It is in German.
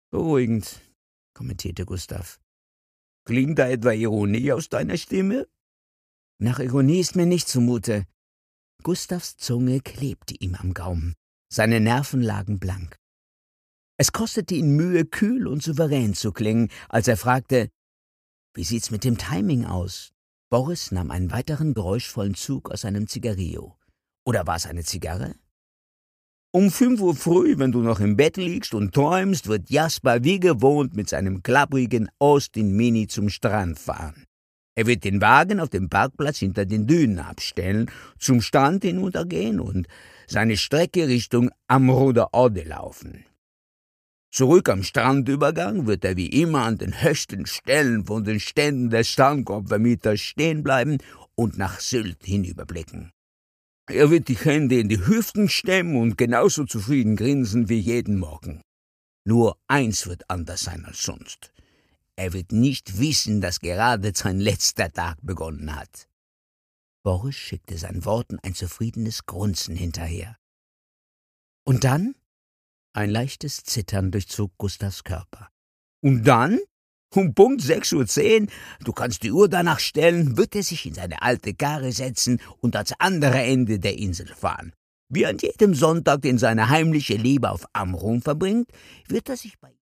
Beruhigend, kommentierte Gustav. Klingt da etwa Ironie aus deiner Stimme? Nach Ironie ist mir nicht zumute. Gustavs Zunge klebte ihm am Gaumen. Seine Nerven lagen blank. Es kostete ihn Mühe, kühl und souverän zu klingen, als er fragte, »Wie sieht's mit dem Timing aus?« Boris nahm einen weiteren geräuschvollen Zug aus seinem Zigarillo. Oder war es eine Zigarre? Um 5 Uhr früh, wenn du noch im Bett liegst und träumst, wird Jasper wie gewohnt mit seinem klapprigen Austin Mini zum Strand fahren. Er wird den Wagen auf dem Parkplatz hinter den Dünen abstellen, zum Strand hinuntergehen und seine Strecke Richtung Amruder Odde laufen. Zurück am Strandübergang wird er wie immer an den höchsten Stellen von den Ständen des Strandkorbvermieters stehen bleiben und nach Sylt hinüberblicken. Er wird die Hände in die Hüften stemmen und genauso zufrieden grinsen wie jeden Morgen. Nur eins wird anders sein als sonst. Er wird nicht wissen, dass gerade sein letzter Tag begonnen hat. Boris schickte seinen Worten ein zufriedenes Grunzen hinterher. Und dann? Ein leichtes Zittern durchzog Gustavs Körper. Und dann? Um Punkt 6:10 Uhr, du kannst die Uhr danach stellen, wird er sich in seine alte Karre setzen und ans andere Ende der Insel fahren. Wie an jedem Sonntag, den seine heimliche Liebe auf Amrum verbringt, wird er sich bei